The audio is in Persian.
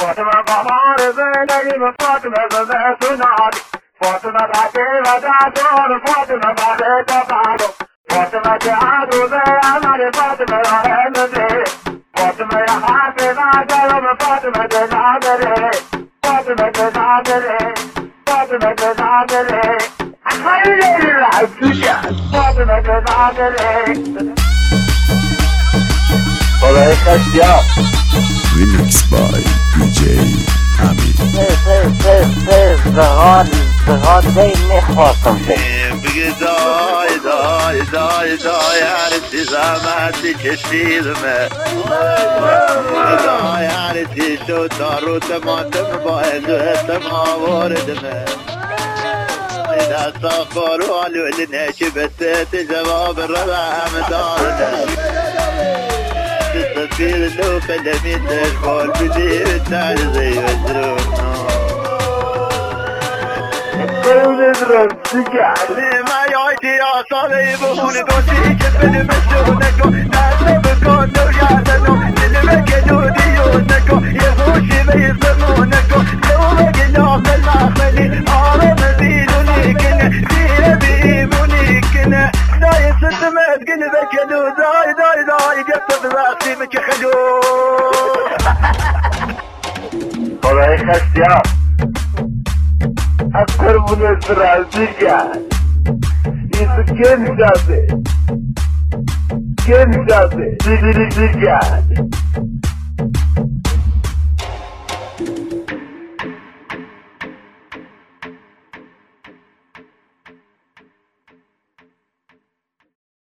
فاطمه قمر زندگی به فاطمه زنده سنانی فاطمه بچه و دادون فاطمه بچه تفادو فاطمه که عروضه عمل فاطمه را هنده فاطمه یا حافظ عجلم فاطمه که نادره فاطمه که نادره فاطمه که نادره خیلی رعبیه فاطمه که نادره خدای خشیار Remix by DJ Amir. زغال نخواستم بگی دای هرسی زحمتی کشیدمه دای هرسی شد داروت ماتم باید و اتم آوردمه دستا خورو علولی نشی بسیت جواب ربهم دارده تصفیر لو فلمی تشبال بدیر ترزی وزرون ما يعطي عصاري بهون قوتي كبن مسونكو ناسا بكونو يعتنو للمكنو ديونكو يغوشي بيزمونكو لو بقنا في المعملي عرم بيدوني كنا دينا بيموني كنا داي ستمت قلبك يدو داي قصد راسي مكخلو خدای خشیار اکثر بودت رازی کرد ایسو کن جاده دیگه کرد